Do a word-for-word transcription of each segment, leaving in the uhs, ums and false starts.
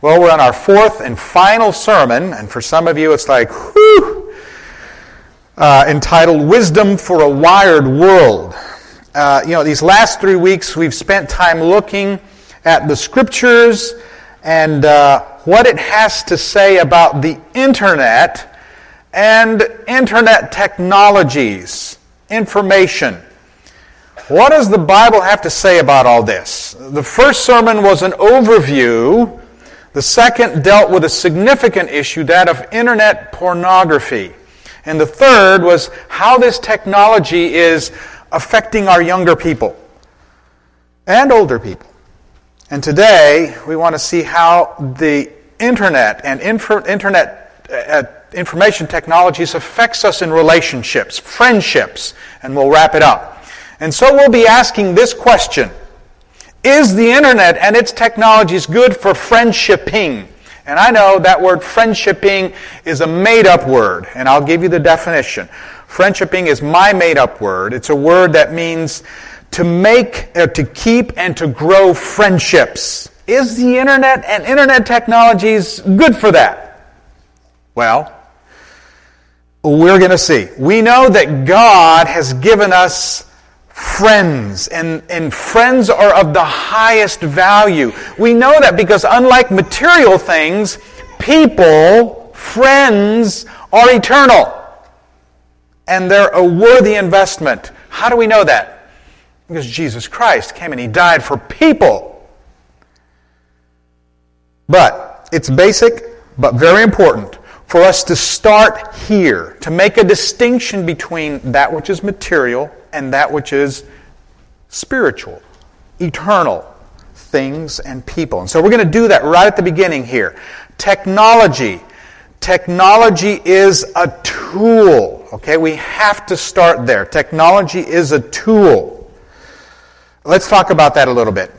Well, we're on our fourth and final sermon, and for some of you it's like, whew, uh, entitled Wisdom for a Wired World. Uh, you know, these last three weeks we've spent time looking at the Scriptures and uh, what it has to say about the Internet and Internet technologies, information. What does the Bible have to say about all this? The first sermon was an overview. The second dealt with a significant issue, that of internet pornography. And the third was how this technology is affecting our younger people and older people. And today, we want to see how the internet and infor- internet uh, information technologies affects us in relationships, friendships, and we'll wrap it up. And so we'll be asking this question: is the internet and its technologies good for friendshipping? And I know that word friendshipping is a made-up word, and I'll give you the definition. Friendshipping is my made-up word. It's a word that means to make, uh, to keep, and to grow friendships. Is the internet and internet technologies good for that? Well, we're going to see. We know that God has given us friends, and, and friends are of the highest value. We know that because unlike material things, people, friends, are eternal. And they're a worthy investment. How do we know that? Because Jesus Christ came and He died for people. But it's basic, but very important for us to start here, to make a distinction between that which is material and that which is spiritual, eternal things and people. And so we're going to do that right at the beginning here. Technology. Technology is a tool. Okay, we have to start there. Technology is a tool. Let's talk about that a little bit.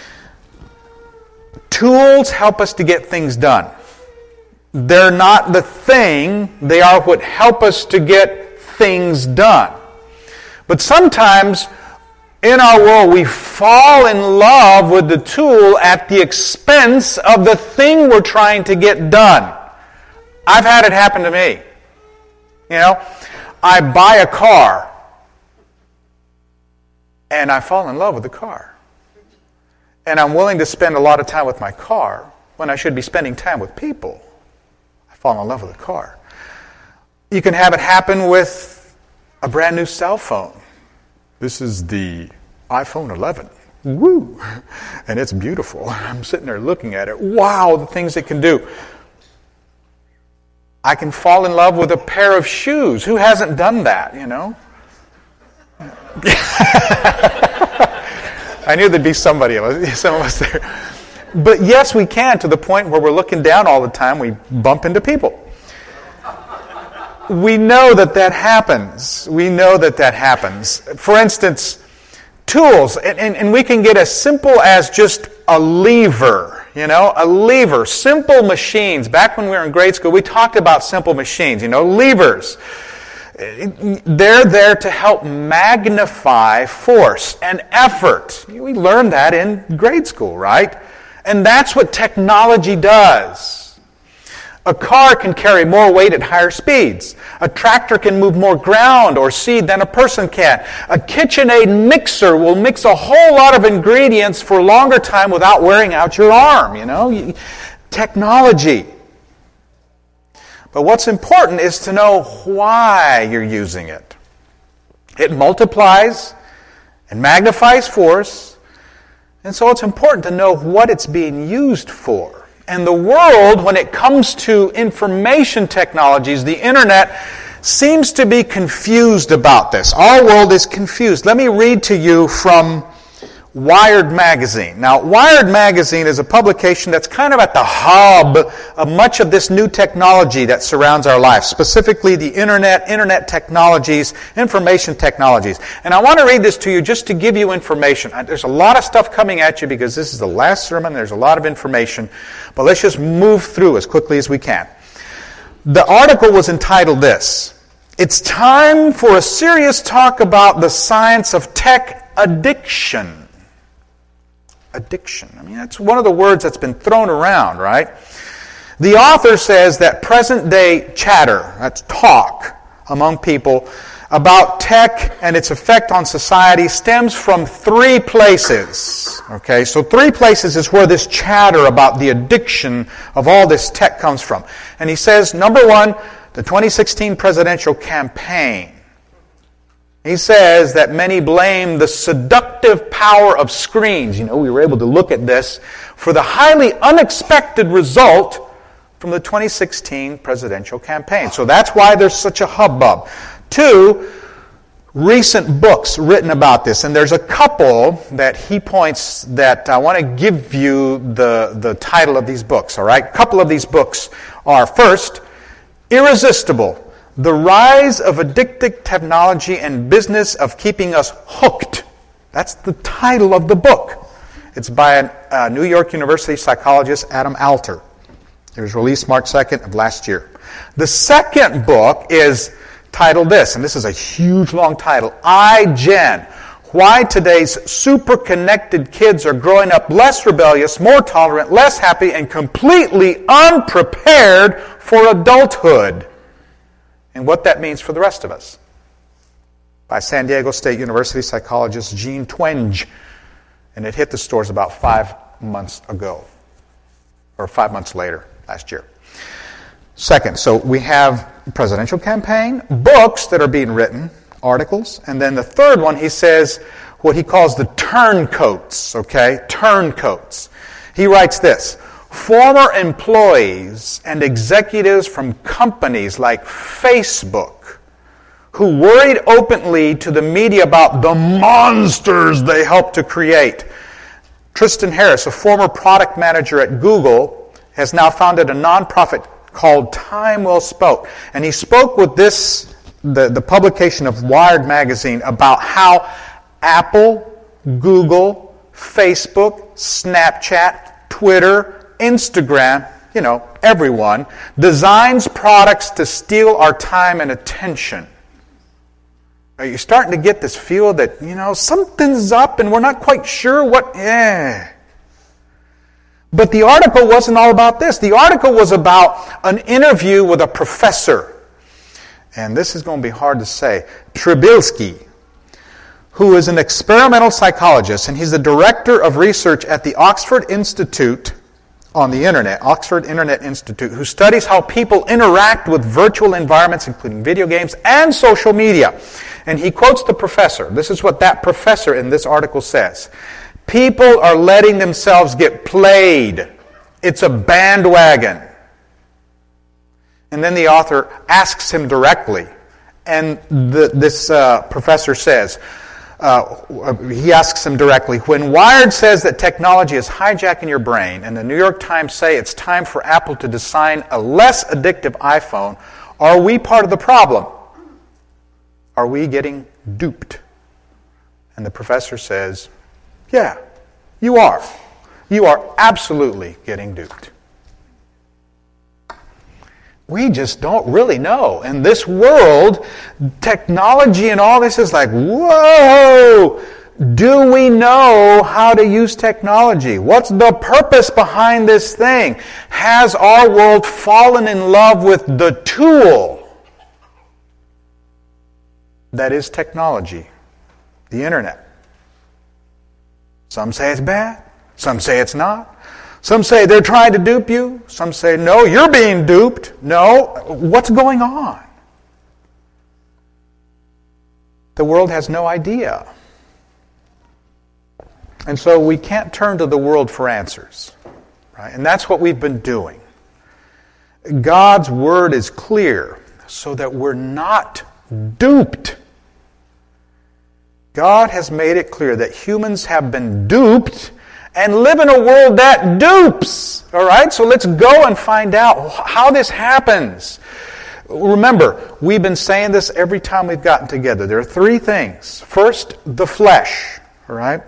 Tools help us to get things done. They're not the thing, they are what help us to get things done. But sometimes in our world we fall in love with the tool at the expense of the thing we're trying to get done. I've had it happen to me. You know, I buy a car and I fall in love with the car. And I'm willing to spend a lot of time with my car when I should be spending time with people. I fall in love with the car. You can have it happen with a brand new cell phone. This is the iPhone eleven. Woo! And it's beautiful. I'm sitting there looking at it. Wow, the things it can do. I can fall in love with a pair of shoes. Who hasn't done that, you know? I knew there'd be somebody, some of us there. But yes, we can, to the point where we're looking down all the time, we bump into people. We know that that happens. We know that that happens. For instance, tools, and, and, and we can get as simple as just a lever, you know, a lever, simple machines. Back when we were in grade school, we talked about simple machines, you know, levers. They're there to help magnify force and effort. We learned that in grade school, right? And that's what technology does. A car can carry more weight at higher speeds. A tractor can move more ground or seed than a person can. A KitchenAid mixer will mix a whole lot of ingredients for a longer time without wearing out your arm, you know. Technology. But what's important is to know why you're using it. It multiplies and magnifies force, and so it's important to know what it's being used for. And the world, when it comes to information technologies, the internet, seems to be confused about this. Our world is confused. Let me read to you from Wired Magazine. Now, Wired Magazine is a publication that's kind of at the hub of much of this new technology that surrounds our life, specifically the internet, internet technologies, information technologies. And I want to read this to you just to give you information. There's a lot of stuff coming at you because this is the last sermon. There's a lot of information. But let's just move through as quickly as we can. The article was entitled this: "It's time for a serious talk about the science of tech addiction." addiction. I mean, that's one of the words that's been thrown around, right? The author says that present-day chatter, that's talk among people, about tech and its effect on society stems from three places. Okay, so three places is where this chatter about the addiction of all this tech comes from. And he says, number one, the twenty sixteen presidential campaign. He says that many blame the seductive power of screens. You know, we were able to look at this for the highly unexpected result from the twenty sixteen presidential campaign. So that's why there's such a hubbub. Two, recent books written about this. And there's a couple that he points that I want to give you the, the title of these books, all right? A couple of these books are, first, Irresistible, The Rise of Addictive Technology and Business of Keeping Us Hooked. That's the title of the book. It's by a uh, New York University psychologist, Adam Alter. It was released March second of last year. The second book is titled this, and this is a huge long title, iGen, Why Today's Super-Connected Kids Are Growing Up Less Rebellious, More Tolerant, Less Happy, and Completely Unprepared for Adulthood, and what that means for the rest of us, by San Diego State University psychologist Jean Twenge, and it hit the stores about five months ago, or five months later, last year. Second, so we have presidential campaign, books that are being written, articles, and then the third one, he says what he calls the turncoats, okay? Turncoats. He writes this, former employees and executives from companies like Facebook who worried openly to the media about the monsters they helped to create. Tristan Harris, a former product manager at Google, has now founded a nonprofit called Time Well Spoke. And he spoke with this, the, the publication of Wired magazine, about how Apple, Google, Facebook, Snapchat, Twitter, Instagram, you know, everyone, designs products to steal our time and attention. Are you starting to get this feel that, you know, something's up and we're not quite sure what, eh. But the article wasn't all about this. The article was about an interview with a professor. And this is going to be hard to say. Trubisky, who is an experimental psychologist, and he's the director of research at the Oxford Institute on the Internet, Oxford Internet Institute, who studies how people interact with virtual environments, including video games and social media. And he quotes the professor. This is what that professor in this article says. People are letting themselves get played. It's a bandwagon. And then the author asks him directly, and the, this uh, professor says, uh, he asks him directly, when Wired says that technology is hijacking your brain, and the New York Times say it's time for Apple to design a less addictive iPhone, are we part of the problem? Are we getting duped? And the professor says, yeah, you are. You are absolutely getting duped. We just don't really know. In this world, technology and all this is like, whoa! Do we know how to use technology? What's the purpose behind this thing? Has our world fallen in love with the tool that is technology, the internet? Some say it's bad. Some say it's not. Some say they're trying to dupe you. Some say, no, you're being duped. No, what's going on? The world has no idea. And so we can't turn to the world for answers. Right? And that's what we've been doing. God's word is clear so that we're not duped. God has made it clear that humans have been duped and live in a world that dupes. All right? So let's go and find out how this happens. Remember, we've been saying this every time we've gotten together. There are three things. First, the flesh. All right?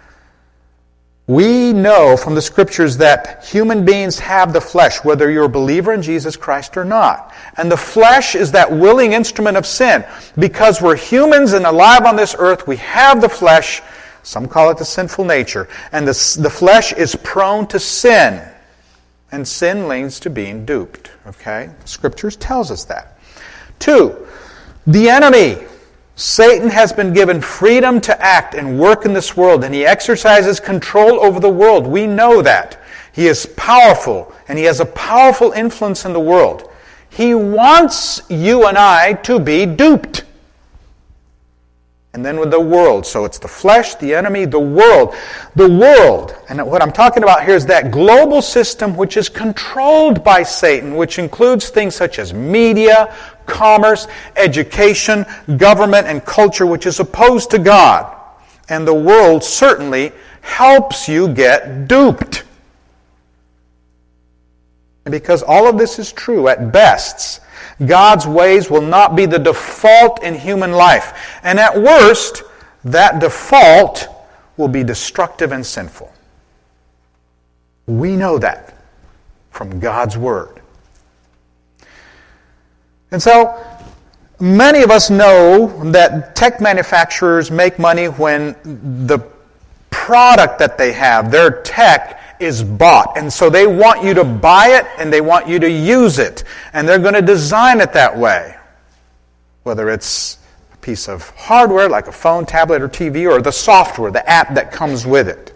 We know from the Scriptures that human beings have the flesh, whether you're a believer in Jesus Christ or not. And the flesh is that willing instrument of sin. Because we're humans and alive on this earth, we have the flesh. Some call it the sinful nature. And the, the flesh is prone to sin. And sin leads to being duped. Okay? Scriptures tells us that. Two, the enemy. Satan has been given freedom to act and work in this world, and he exercises control over the world. We know that. He is powerful, and he has a powerful influence in the world. He wants you and I to be duped. And then with the world. So it's the flesh, the enemy, the world. The world, and what I'm talking about here is that global system which is controlled by Satan, which includes things such as media, commerce, education, government, and culture, which is opposed to God. And the world certainly helps you get duped. And because all of this is true, at best, God's ways will not be the default in human life. And at worst, that default will be destructive and sinful. We know that from God's Word. And so, many of us know that tech manufacturers make money when the product that they have, their tech, is bought. And so they want you to buy it and they want you to use it. And they're going to design it that way. Whether it's a piece of hardware like a phone, tablet, or T V, or the software, the app that comes with it.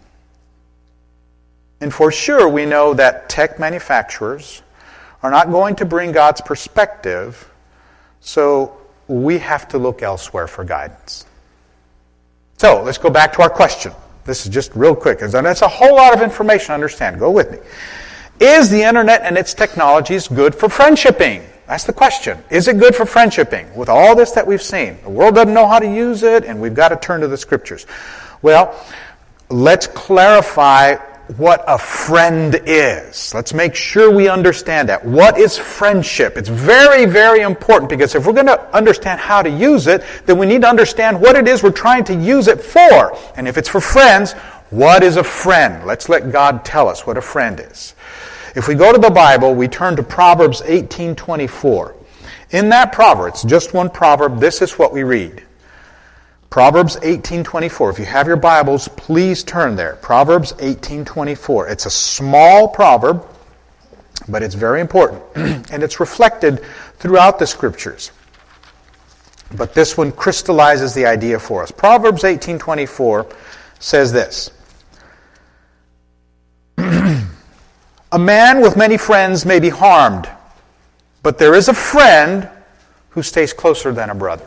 And for sure we know that tech manufacturers are not going to bring God's perspective, so we have to look elsewhere for guidance. So, let's go back to our question. This is just real quick, and that's a whole lot of information to understand. Go with me. Is the internet and its technologies good for friendshipping? That's the question. Is it good for friendshipping? With all this that we've seen, the world doesn't know how to use it, and we've got to turn to the Scriptures. Well, let's clarify what a friend is. Let's make sure we understand that. What is friendship? It's very, very important, because if we're going to understand how to use it, then we need to understand what it is we're trying to use it for. And if it's for friends, what is a friend? Let's let God tell us what a friend is. If we go to the Bible, we turn to Proverbs eighteen twenty-four. In that proverb, it's just one proverb, this is what we read. Proverbs eighteen twenty-four. If you have your Bibles, please turn there. Proverbs eighteen twenty-four. It's a small proverb, but it's very important. And it's reflected throughout the Scriptures. But this one crystallizes the idea for us. Proverbs eighteen twenty-four says this. A man with many friends may be harmed, but there is a friend who stays closer than a brother.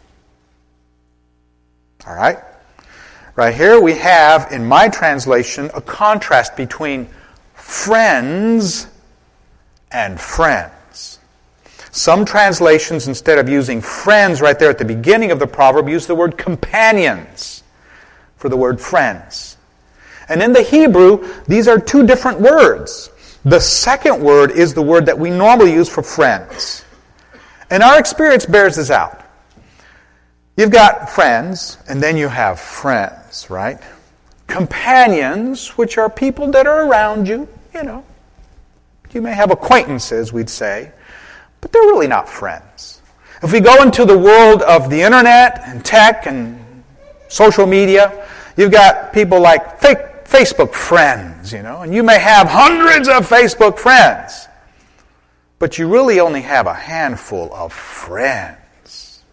All right? Right here we have, in my translation, a contrast between friends and friends. Some translations, instead of using friends right there at the beginning of the proverb, use the word companions for the word friends. And in the Hebrew, these are two different words. The second word is the word that we normally use for friends. And our experience bears this out. You've got friends, and then you have friends, right? Companions, which are people that are around you, you know. You may have acquaintances, we'd say, but they're really not friends. If we go into the world of the internet and tech and social media, you've got people like fake Facebook friends, you know, and you may have hundreds of Facebook friends, but you really only have a handful of friends.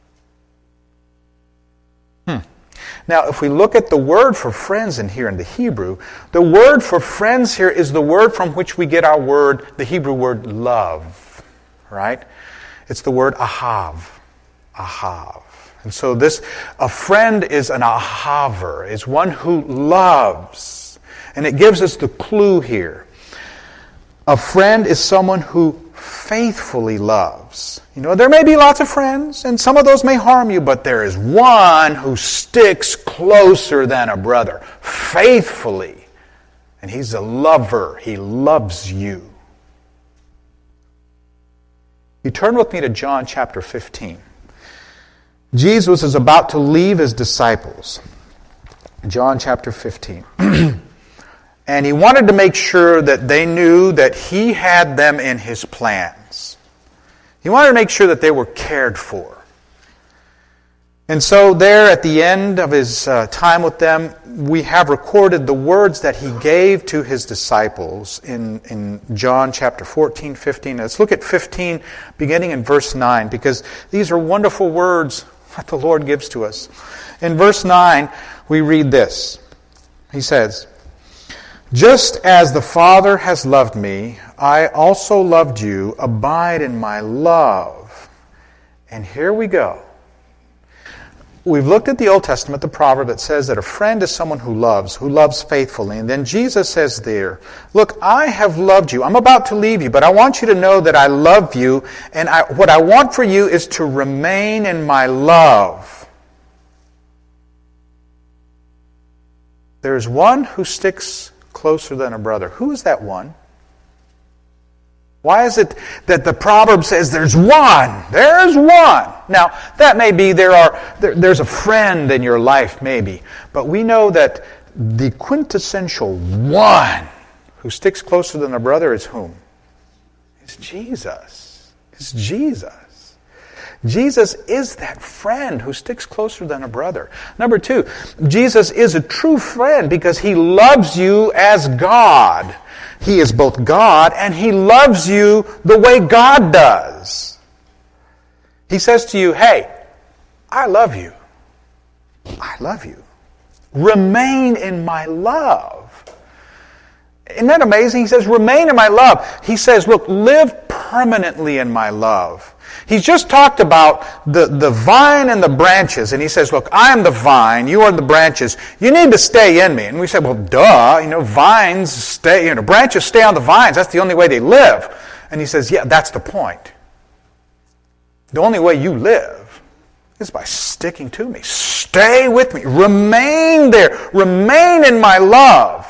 Hmm. Now, if we look at the word for friends in here in the Hebrew, the word for friends here is the word from which we get our word, the Hebrew word love, right? It's the word ahav, ahav. And so this, a friend is an ahaver, is one who loves. And it gives us the clue here. A friend is someone who faithfully loves. You know, there may be lots of friends, and some of those may harm you, but there is one who sticks closer than a brother, faithfully. And he's a lover. He loves you. You turn with me to John chapter fifteen. Jesus is about to leave his disciples. John chapter fifteen. And he wanted to make sure that they knew that he had them in his plans. He wanted to make sure that they were cared for. And so there at the end of his uh, time with them, we have recorded the words that he gave to his disciples in, in John chapter fourteen, fifteen. Let's look at fifteen, beginning in verse nine, because these are wonderful words that the Lord gives to us. In verse nine, we read this. He says, "Just as the Father has loved me, I also loved you. Abide in my love." And here we go. We've looked at the Old Testament, the proverb that says that a friend is someone who loves, who loves faithfully. And then Jesus says there, look, I have loved you. I'm about to leave you, but I want you to know that I love you. And I, what I want for you is to remain in my love. There's one who sticks closer than a brother. Who is that one? Why is it that the proverb says there's one? There's one. Now, that may be there are there, there's a friend in your life, maybe. But we know that the quintessential one who sticks closer than a brother is whom? It's Jesus. It's Jesus. Jesus is that friend who sticks closer than a brother. Number two, Jesus is a true friend because he loves you as God. He is both God and he loves you the way God does. He says to you, hey, I love you. I love you. Remain in my love. Isn't that amazing? He says, remain in my love. He says, look, live permanently in my love. He's just talked about the, the vine and the branches, and he says, look, I am the vine, you are the branches. You need to stay in me. And we say, well, duh, you know, vines stay, you know, branches stay on the vines. That's the only way they live. And he says, yeah, that's the point. The only way you live is by sticking to me. Stay with me. Remain there. Remain in my love.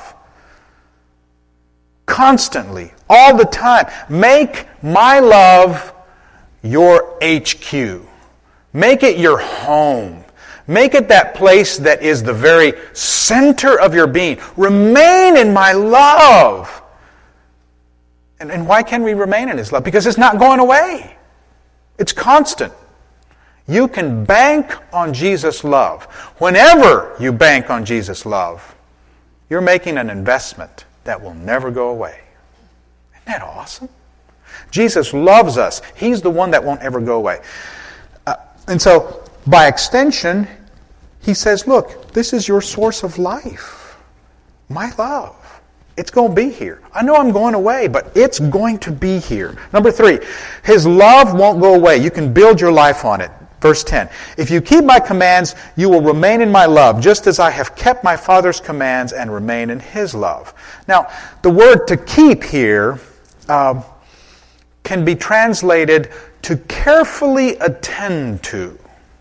Constantly, all the time. Make my love your H Q. Make it your home. Make it that place that is the very center of your being. Remain in my love. And, and why can we remain in his love? Because it's not going away. It's constant. You can bank on Jesus' love. Whenever you bank on Jesus' love, you're making an investment that will never go away. Isn't that awesome? Jesus loves us. He's the one that won't ever go away. Uh, and so, by extension, he says, look, this is your source of life. My love. It's going to be here. I know I'm going away, but it's going to be here. Number three, his love won't go away. You can build your life on it. Verse ten, if you keep my commands, you will remain in my love, just as I have kept my Father's commands and remain in his love. Now, the word to keep here uh, can be translated to carefully attend to.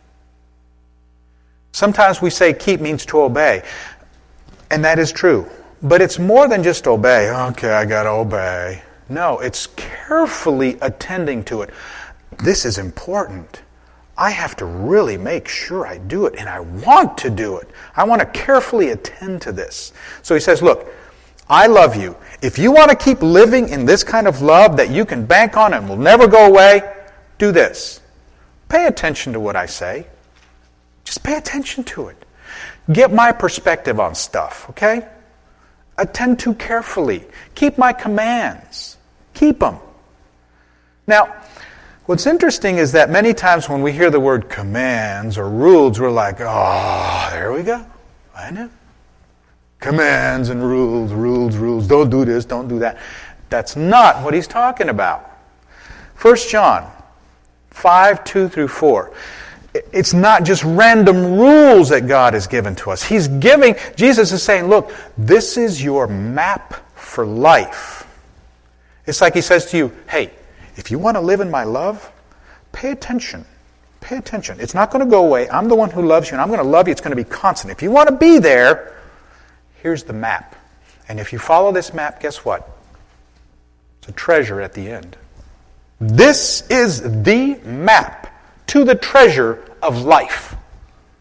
Sometimes we say keep means to obey, and that is true. But it's more than just obey. Okay, I got to obey. No, it's carefully attending to it. This is important. I have to really make sure I do it, and I want to do it. I want to carefully attend to this. So he says, look, I love you. If you want to keep living in this kind of love that you can bank on and will never go away, do this. Pay attention to what I say. Just pay attention to it. Get my perspective on stuff, okay? Attend to carefully. Keep my commands. Keep them. Now, what's interesting is that many times when we hear the word commands or rules, we're like, oh, there we go. I know. Commands and rules, rules, rules. Don't do this, don't do that. That's not what he's talking about. First John five, two through four. It's not just random rules that God has given to us. He's giving, Jesus is saying, look, this is your map for life. It's like he says to you, hey, if you want to live in my love, pay attention. Pay attention. It's not going to go away. I'm the one who loves you, and I'm going to love you. It's going to be constant. If you want to be there, here's the map. And if you follow this map, guess what? It's a treasure at the end. This is the map to the treasure of life.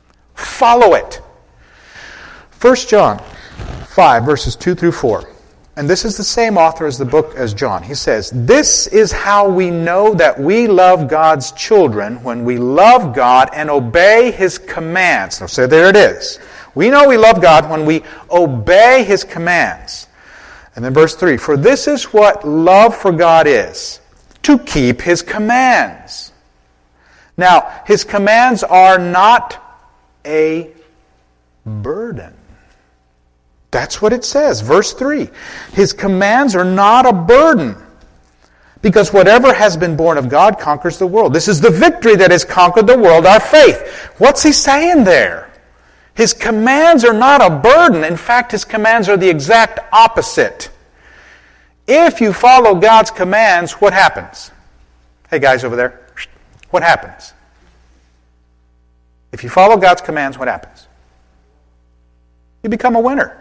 Follow it. First John five, verses two through four. and this is the same author as the book as John. He says, "This is how we know that we love God's children, when we love God and obey His commands." So there it is. We know we love God when we obey His commands. And then verse three, "For this is what love for God is, to keep His commands." Now, His commands are not a burden. That's what it says, verse three. His commands are not a burden, because whatever has been born of God conquers the world. This is the victory that has conquered the world, our faith. What's he saying there? His commands are not a burden. In fact, His commands are the exact opposite. If you follow God's commands, what happens? Hey guys over there, what happens? If you follow God's commands, what happens? You become a winner.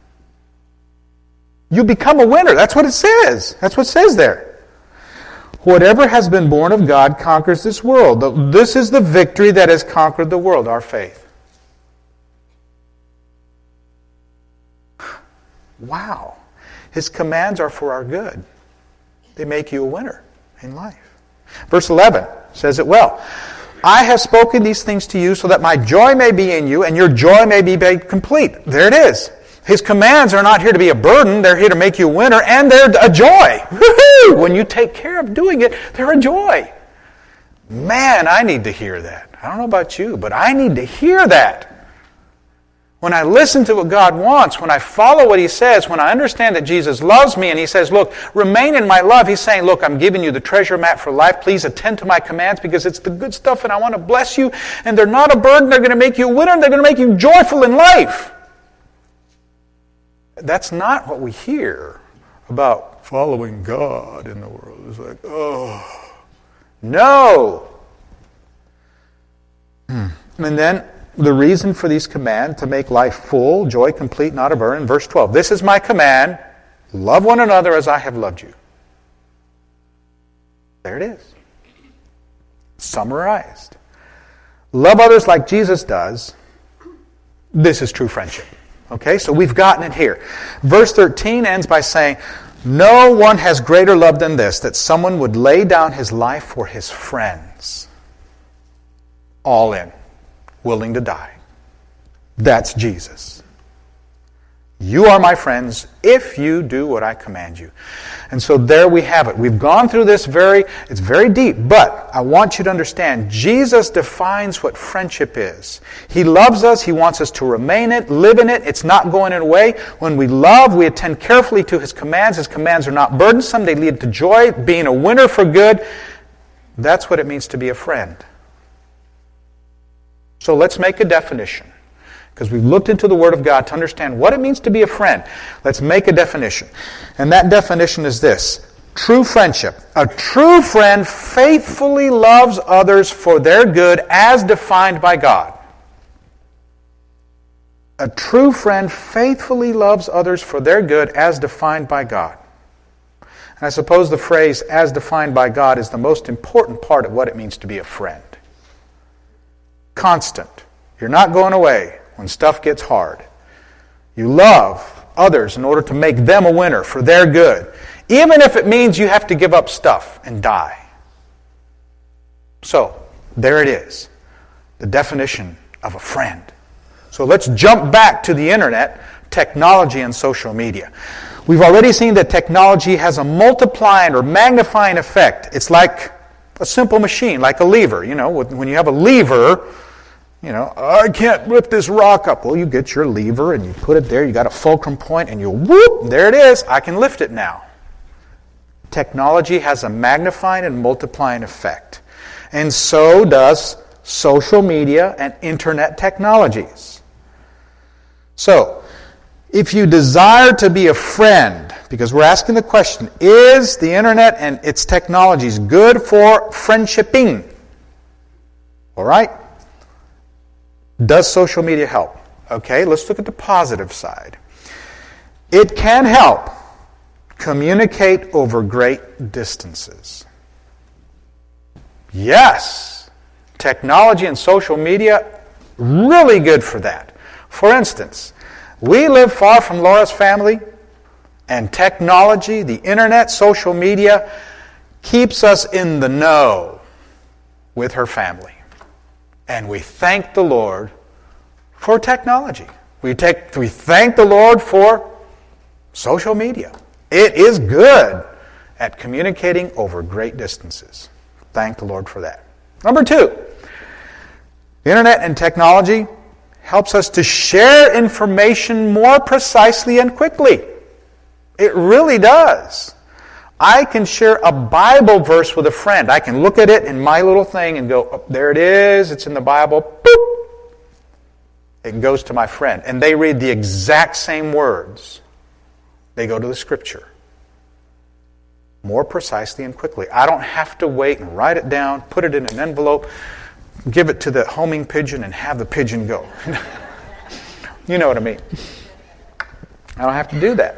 You become a winner. That's what it says. That's what it says there. Whatever has been born of God conquers this world. This is the victory that has conquered the world, our faith. Wow. His commands are for our good. They make you a winner in life. Verse eleven says it well. "I have spoken these things to you so that my joy may be in you and your joy may be made complete." There it is. His commands are not here to be a burden. They're here to make you a winner, and they're a joy. Woo-hoo! When you take care of doing it, they're a joy. Man, I need to hear that. I don't know about you, but I need to hear that. When I listen to what God wants, when I follow what He says, when I understand that Jesus loves me and He says, look, remain in my love. He's saying, look, I'm giving you the treasure map for life. Please attend to my commands because it's the good stuff and I want to bless you. And they're not a burden. They're going to make you a winner and they're going to make you joyful in life. That's not what we hear about following God in the world. It's like, oh, no. Hmm. And then the reason for these commands to make life full, joy complete, not a burden. Verse twelve, "This is my command, love one another as I have loved you." There it is. Summarized. Love others like Jesus does. This is true friendship. Okay, so we've gotten it here. Verse thirteen ends by saying, "No one has greater love than this, that someone would lay down his life for his friends." All in. Willing to die. That's Jesus. "You are my friends if you do what I command you." And so there we have it. We've gone through this very, it's very deep, but I want you to understand, Jesus defines what friendship is. He loves us. He wants us to remain it, live in it. It's not going away. When we love, we attend carefully to His commands. His commands are not burdensome. They lead to joy, being a winner for good. That's what it means to be a friend. So let's make a definition. Because we've looked into the Word of God to understand what it means to be a friend. Let's make a definition. And that definition is this. True friendship. A true friend faithfully loves others for their good as defined by God. A true friend faithfully loves others for their good as defined by God. And I suppose the phrase "as defined by God" is the most important part of what it means to be a friend. Constant. You're not going away when stuff gets hard. You love others in order to make them a winner for their good, even if it means you have to give up stuff and die. So, there it is. The definition of a friend. So let's jump back to the internet, technology, and social media. We've already seen that technology has a multiplying or magnifying effect. It's like a simple machine, like a lever. You know, when you have a lever, you know, I can't lift this rock up. Well, you get your lever and you put it there. You got a fulcrum point and you whoop, there it is. I can lift it now. Technology has a magnifying and multiplying effect. And so does social media and internet technologies. So, if you desire to be a friend, because we're asking the question, is the internet and its technologies good for friendshipping? All right? Does social media help? Okay, let's look at the positive side. It can help communicate over great distances. Yes, technology and social media, really good for that. For instance, we live far from Laura's family, and technology, the internet, social media, keeps us in the know with her family. And we thank the Lord for technology. We take, we thank the Lord for social media. It is good at communicating over great distances. Thank the Lord for that. Number two, the internet and technology helps us to share information more precisely and quickly. It really does. I can share a Bible verse with a friend. I can look at it in my little thing and go, oh, there it is, it's in the Bible. Boop. It goes to my friend. And they read the exact same words. They go to the Scripture. More precisely and quickly. I don't have to wait and write it down, put it in an envelope, give it to the homing pigeon, and have the pigeon go. You know what I mean. I don't have to do that.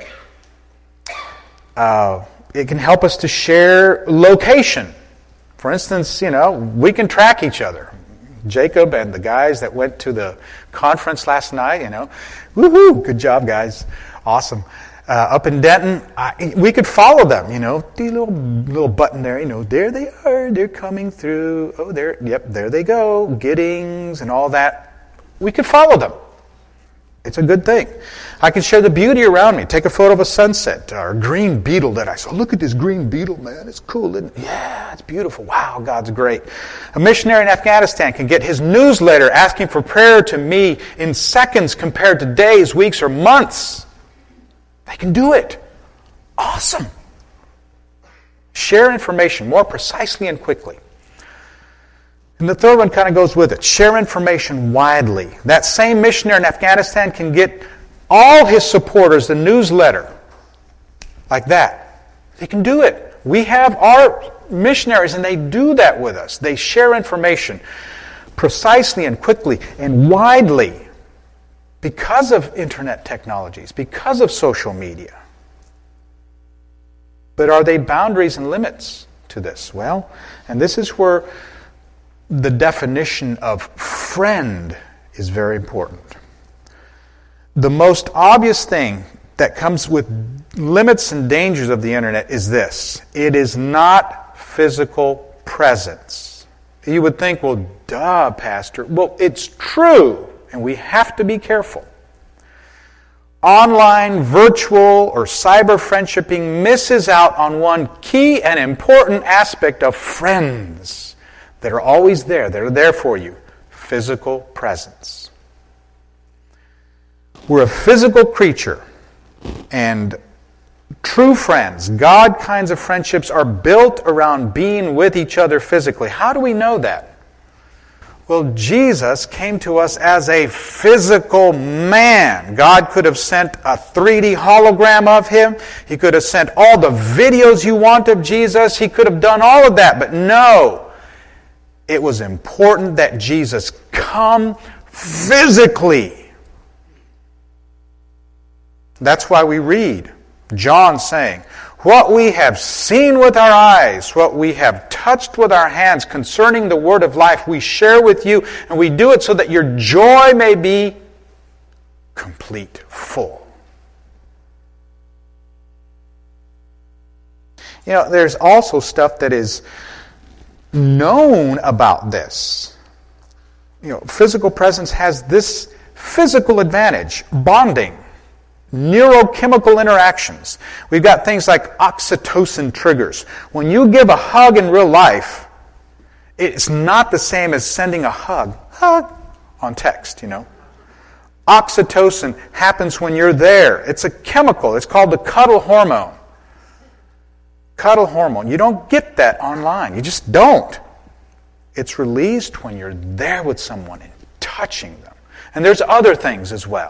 Uh, it can help us to share location. For instance, you know, we can track each other. Jacob and the guys that went to the conference last night, you know, woohoo, good job, guys. Awesome. Uh, up in Denton, I, we could follow them, you know, the little little button there, you know, there they are, they're coming through. Oh, there, yep, there they go, Giddings and all that. We could follow them. It's a good thing. I can share the beauty around me. Take a photo of a sunset or a green beetle that I saw. Look at this green beetle, man. It's cool, isn't it? Yeah, it's beautiful. Wow, God's great. A missionary in Afghanistan can get his newsletter asking for prayer to me in seconds compared to days, weeks, or months. They can do it. Awesome. Share information more precisely and quickly. And the third one kind of goes with it. Share information widely. That same missionary in Afghanistan can get all his supporters the newsletter. Like that. They can do it. We have our missionaries and they do that with us. They share information precisely and quickly and widely because of internet technologies, because of social media. But are there boundaries and limits to this? Well, and this is where the definition of friend is very important. The most obvious thing that comes with limits and dangers of the internet is this. It is not physical presence. You would think, well, duh, Pastor. Well, it's true, and we have to be careful. Online, virtual, or cyber friendshipping misses out on one key and important aspect of friends that are always there, that are there for you. Physical presence. We're a physical creature, and true friends, God kinds of friendships, are built around being with each other physically. How do we know that? Well, Jesus came to us as a physical man. God could have sent a three D hologram of Him. He could have sent all the videos you want of Jesus. He could have done all of that, but no. It was important that Jesus come physically. That's why we read John saying, what we have seen with our eyes, what we have touched with our hands concerning the word of life, we share with you, and we do it so that your joy may be complete, full. You know, there's also stuff that is known about this. You know, physical presence has this physical advantage, bonding, neurochemical interactions. We've got things like oxytocin triggers. When you give a hug in real life, it's not the same as sending a hug, hug on text, you know. Oxytocin happens when you're there. It's a chemical. It's called the cuddle hormone. Cuddle hormone. You don't get that online. You just don't. It's released when you're there with someone and touching them. And there's other things as well.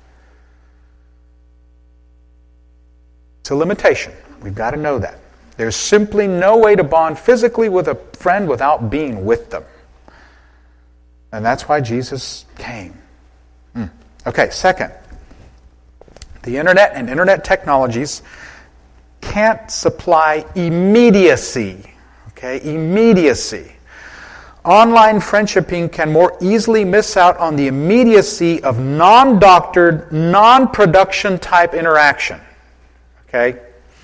It's a limitation. We've got to know that. There's simply no way to bond physically with a friend without being with them. And that's why Jesus came. Mm. Okay, second. The internet and internet technologies can't supply immediacy. Okay, immediacy. Online friendshipping can more easily miss out on the immediacy of non-doctored, non-production type interaction. Okay?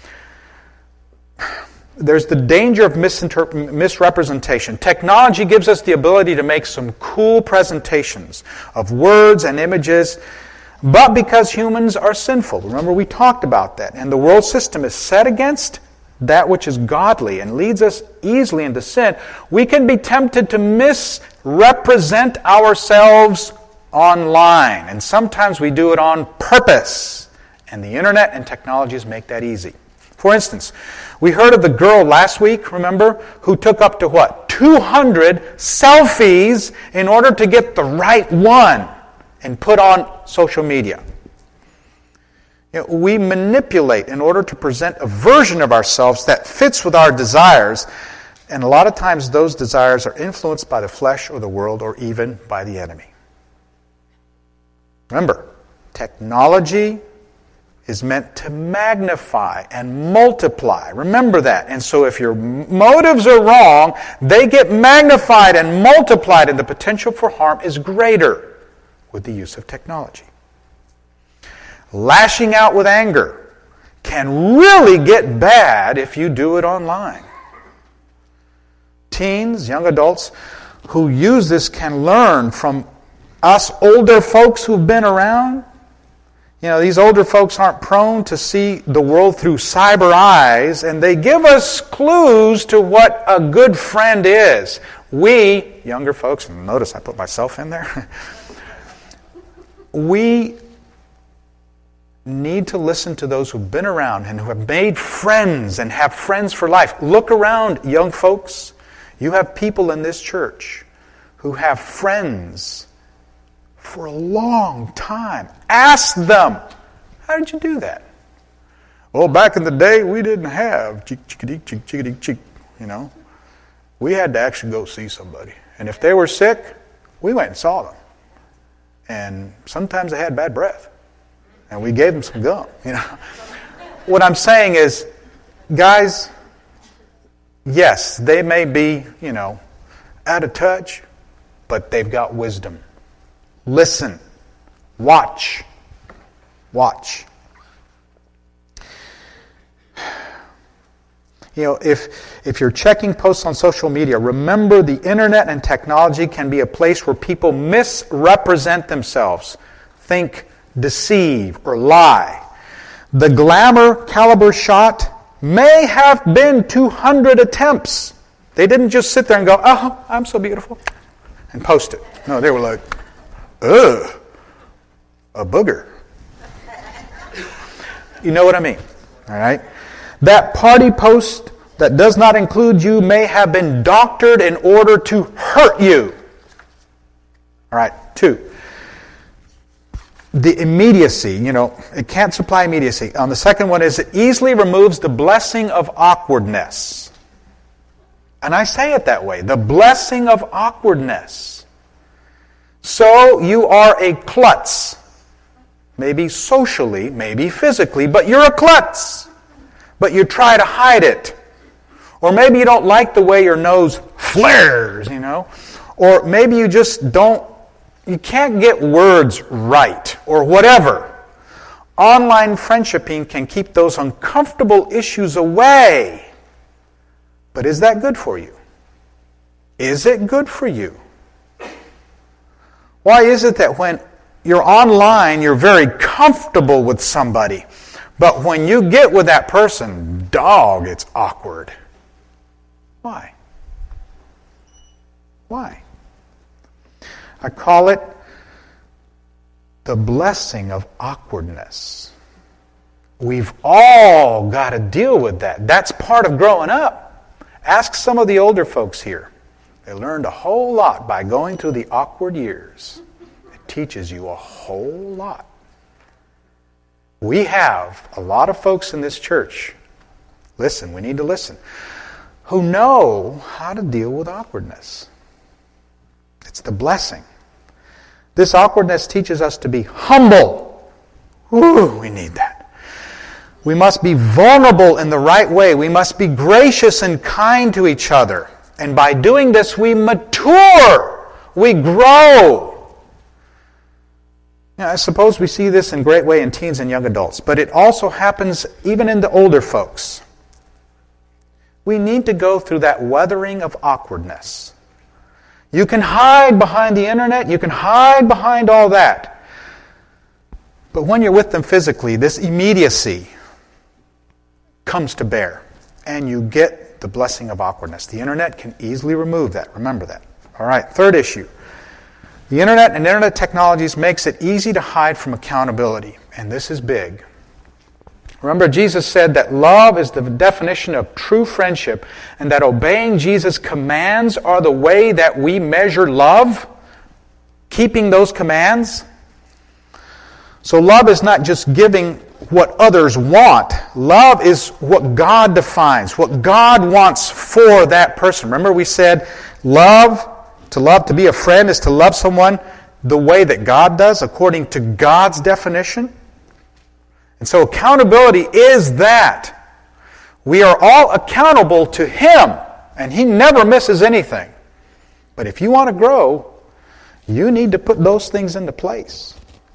There's the danger of misinterp- misrepresentation. Technology gives us the ability to make some cool presentations of words and images, but because humans are sinful, remember we talked about that, and the world system is set against that which is godly and leads us easily into sin, we can be tempted to misrepresent ourselves online. And sometimes we do it on purpose. And the internet and technologies make that easy. For instance, we heard of the girl last week, remember, who took up to what? two hundred selfies in order to get the right one and put on social media. You know, we manipulate in order to present a version of ourselves that fits with our desires, and a lot of times those desires are influenced by the flesh or the world or even by the enemy. Remember, technology is meant to magnify and multiply. Remember that. And so if your motives are wrong, they get magnified and multiplied, and the potential for harm is greater with the use of technology. Lashing out with anger can really get bad if you do it online. Teens, young adults who use this can learn from us older folks who've been around. You know, these older folks aren't prone to see the world through cyber eyes, and they give us clues to what a good friend is. We, younger folks, and notice I put myself in there, we need to listen to those who've been around and who have made friends and have friends for life. Look around, young folks. You have people in this church who have friends for a long time. Ask them, how did you do that? Well, back in the day, we didn't have chick, chickadee, chick, chickadee, chick, you know. We had to actually go see somebody. And if they were sick, we went and saw them. And sometimes they had bad breath. And we gave them some gum, you know. What I'm saying is, guys, yes, they may be, you know, out of touch, but they've got wisdom. Listen. Watch. Watch. You know, if if you're checking posts on social media, remember the internet and technology can be a place where people misrepresent themselves. Think deceive or lie. The glamour caliber shot may have been two hundred attempts. They didn't just sit there and go, oh, I'm so beautiful, and post it. No, they were like, ugh, a booger. You know what I mean, all right? That party post that does not include you may have been doctored in order to hurt you. All right, two. The immediacy, you know, it can't supply immediacy. On the second one is it easily removes the blessing of awkwardness. And I say it that way, the blessing of awkwardness. So you are a klutz. Maybe socially, maybe physically, but you're a klutz. But you try to hide it. Or maybe you don't like the way your nose flares, you know. Or maybe you just don't, you can't get words right, or whatever. Online friendshiping can keep those uncomfortable issues away. But is that good for you? Is it good for you? Why is it that when you're online, you're very comfortable with somebody, but when you get with that person, dog, it's awkward? Why? Why? I call it the blessing of awkwardness. We've all got to deal with that. That's part of growing up. Ask some of the older folks here. They learned a whole lot by going through the awkward years. It teaches you a whole lot. We have a lot of folks in this church, listen, we need to listen, who know how to deal with awkwardness. It's the blessing. This awkwardness teaches us to be humble. Ooh, we need that. We must be vulnerable in the right way. We must be gracious and kind to each other. And by doing this, we mature. We grow. Now, I suppose we see this in great way in teens and young adults, but it also happens even in the older folks. We need to go through that weathering of awkwardness. You can hide behind the internet, you can hide behind all that. But when you're with them physically, this immediacy comes to bear, and you get the blessing of awkwardness. The internet can easily remove that. Remember that. All right, third issue. The internet and internet technologies makes it easy to hide from accountability, and this is big. Remember, Jesus said that love is the definition of true friendship, and that obeying Jesus' commands are the way that we measure love, keeping those commands. So love is not just giving what others want. Love is what God defines, what God wants for that person. Remember we said love, to love, to be a friend is to love someone the way that God does, according to God's definition. And so accountability is that. We are all accountable to Him, and He never misses anything. But if you want to grow, you need to put those things into place.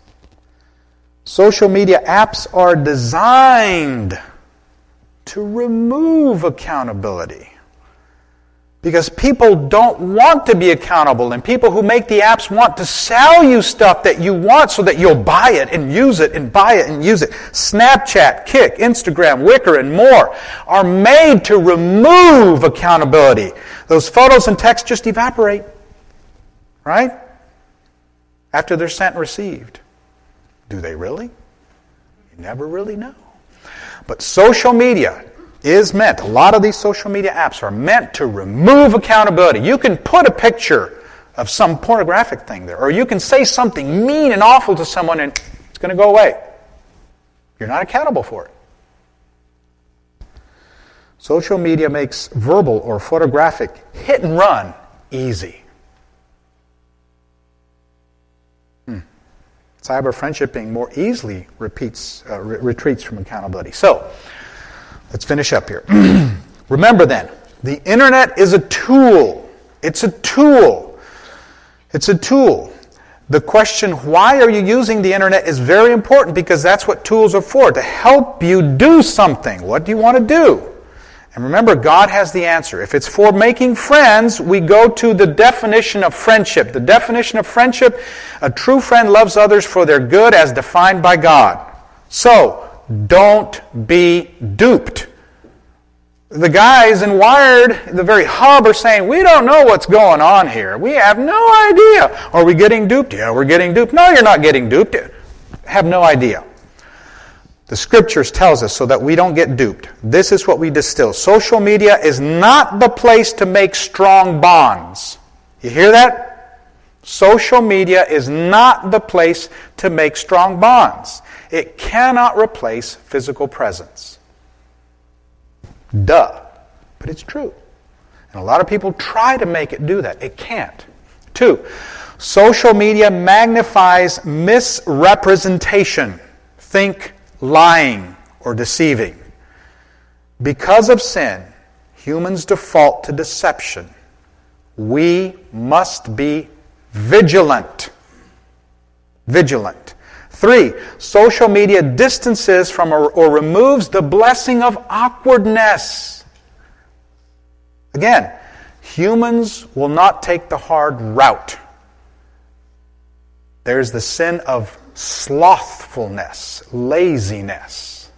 Social media apps are designed to remove accountability. Because people don't want to be accountable, and people who make the apps want to sell you stuff that you want so that you'll buy it and use it and buy it and use it. Snapchat, Kik, Instagram, Wicker, and more are made to remove accountability. Those photos and texts just evaporate, right? After they're sent and received. Do they really? You never really know. But social media is meant, a lot of these social media apps are meant to remove accountability. You can put a picture of some pornographic thing there, or you can say something mean and awful to someone and it's going to go away. You're not accountable for it. Social media makes verbal or photographic hit and run easy. Hmm. Cyber friendshiping more easily repeats, uh, re- retreats from accountability. So, let's finish up here. Remember then, the internet is a tool. It's a tool. It's a tool. The question, why are you using the internet, is very important, because that's what tools are for, to help you do something. What do you want to do? And remember, God has the answer. If it's for making friends, we go to the definition of friendship. The definition of friendship, a true friend loves others for their good as defined by God. So, don't be duped. The guys in Wired, the very hub, are saying, we don't know what's going on here. We have no idea. Are we getting duped? Yeah, we're getting duped. No, you're not getting duped. Have no idea. The Scriptures tells us so that we don't get duped. This is what we distill. Social media is not the place to make strong bonds. You hear that? Social media is not the place to make strong bonds. It cannot replace physical presence. Duh. But it's true. And a lot of people try to make it do that. It can't. Two, social media magnifies misrepresentation. Think lying or deceiving. Because of sin, humans default to deception. We must be vigilant. Vigilant. Three, social media distances from or, or removes the blessing of awkwardness. Again, humans will not take the hard route. There's the sin of slothfulness, laziness.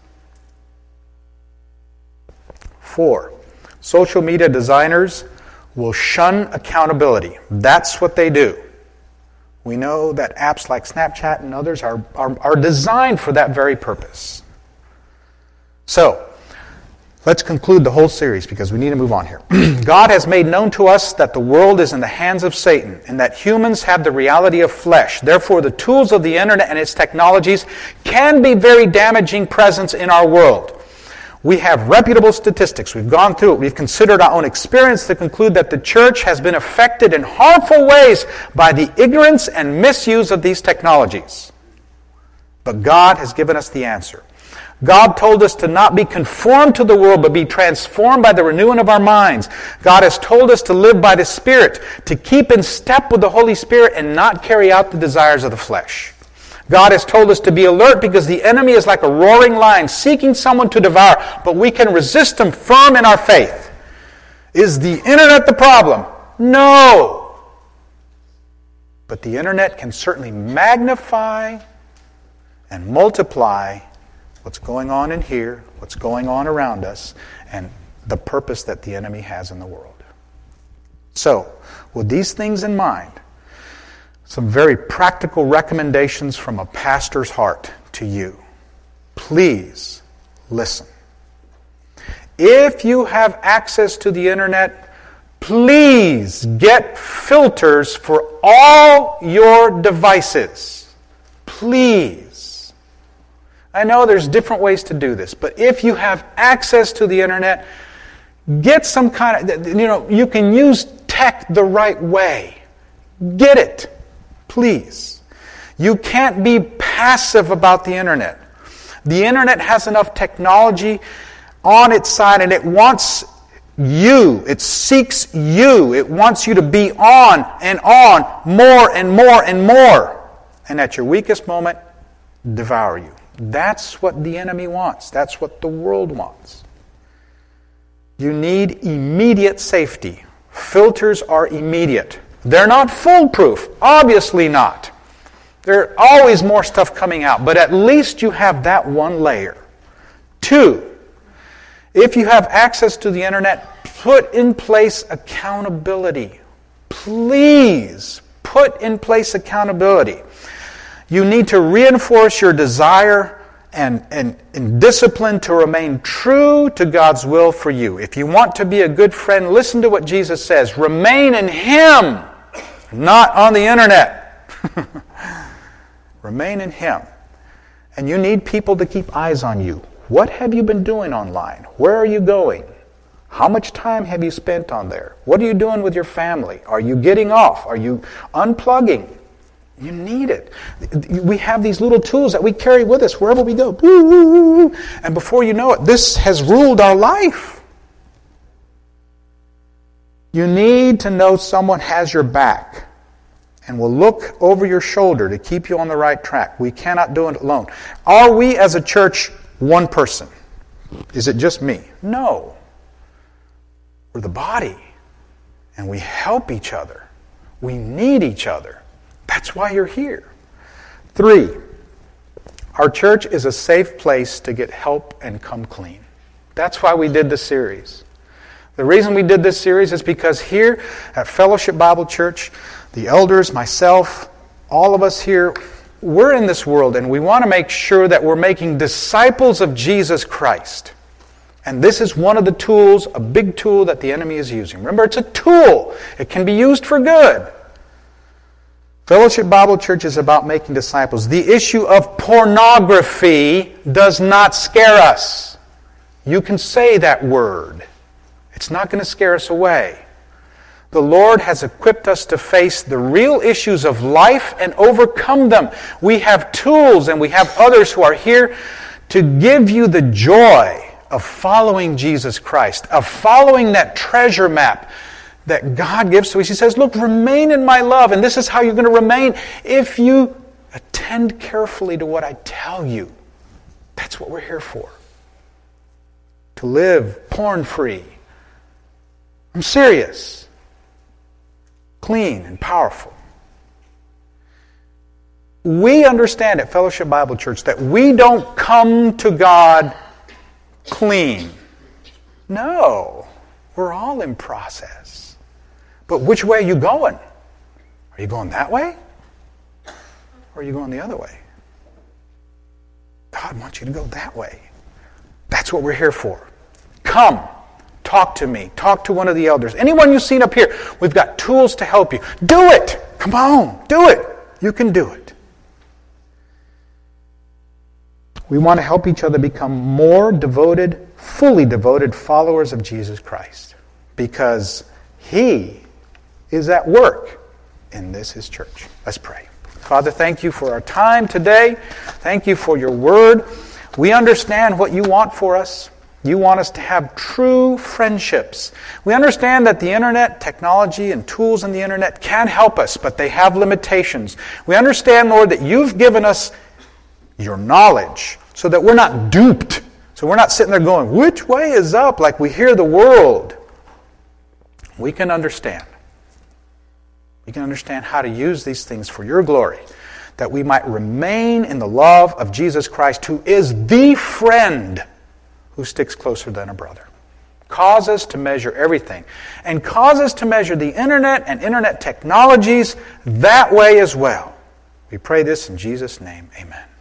Four, social media designers will shun accountability. That's what they do. We know that apps like Snapchat and others are, are, are designed for that very purpose. So, let's conclude the whole series because we need to move on here. God has made known to us that the world is in the hands of Satan and that humans have the reality of flesh. Therefore, the tools of the internet and its technologies can be very damaging presence in our world. We have reputable statistics. We've gone through it. We've considered our own experience to conclude that the church has been affected in harmful ways by the ignorance and misuse of these technologies. But God has given us the answer. God told us to not be conformed to the world, but be transformed by the renewing of our minds. God has told us to live by the Spirit, to keep in step with the Holy Spirit and not carry out the desires of the flesh. God has told us to be alert because the enemy is like a roaring lion seeking someone to devour, but we can resist him firm in our faith. Is the internet the problem? No. But the internet can certainly magnify and multiply what's going on in here, what's going on around us, and the purpose that the enemy has in the world. So, with these things in mind, some very practical recommendations from a pastor's heart to you. Please listen. If you have access to the internet, please get filters for all your devices. Please. I know there's different ways to do this, but if you have access to the internet, get some kind of, you know, you can use tech the right way. Get it. Please. You can't be passive about the internet. The internet has enough technology on its side, and it wants you. It seeks you. It wants you to be on and on, more and more and more. And at your weakest moment, devour you. That's what the enemy wants. That's what the world wants. You need immediate safety. Filters are immediate. They're not foolproof. Obviously not. There's always more stuff coming out, but at least you have that one layer. Two, if you have access to the internet, put in place accountability. Please put in place accountability. You need to reinforce your desire and, and, and discipline to remain true to God's will for you. If you want to be a good friend, listen to what Jesus says. Remain in Him, not on the internet. Remain in Him. And you need people to keep eyes on you. What have you been doing online? Where are you going? How much time have you spent on there? What are you doing with your family? Are you getting off? Are you unplugging? You need it. We have these little tools that we carry with us wherever we go. And before you know it, this has ruled our life. You need to know someone has your back and will look over your shoulder to keep you on the right track. We cannot do it alone. Are we as a church one person? Is it just me? No. We're the body, and we help each other. We need each other. That's why you're here. Three, our church is a safe place to get help and come clean. That's why we did this series. The reason we did this series is because here at Fellowship Bible Church, the elders, myself, all of us here, we're in this world and we want to make sure that we're making disciples of Jesus Christ. And this is one of the tools, a big tool that the enemy is using. Remember, it's a tool. It can be used for good. Fellowship Bible Church is about making disciples. The issue of pornography does not scare us. You can say that word. It's not going to scare us away. The Lord has equipped us to face the real issues of life and overcome them. We have tools and we have others who are here to give you the joy of following Jesus Christ, of following that treasure map that God gives to us. He says, look, remain in my love, and this is how you're going to remain if you attend carefully to what I tell you. That's what we're here for. To live porn-free. I'm serious. Clean and powerful. We understand at Fellowship Bible Church that we don't come to God clean. No. We're all in process. But which way are you going? Are you going that way? Or are you going the other way? God wants you to go that way. That's what we're here for. Come. Talk to me. Talk to one of the elders. Anyone you've seen up here, we've got tools to help you. Do it. Come on. Do it. You can do it. We want to help each other become more devoted, fully devoted followers of Jesus Christ. Because He is at work in this His church. Let's pray. Father, thank you for our time today. Thank you for your word. We understand what you want for us. You want us to have true friendships. We understand that the internet, technology, and tools in the internet can help us, but they have limitations. We understand, Lord, that you've given us your knowledge so that we're not duped. So we're not sitting there going, which way is up, like we hear the world. We can understand. We can understand how to use these things for your glory, that we might remain in the love of Jesus Christ, who is the friend who sticks closer than a brother. Cause us to measure everything. And cause us to measure the internet and internet technologies that way as well. We pray this in Jesus' name. Amen.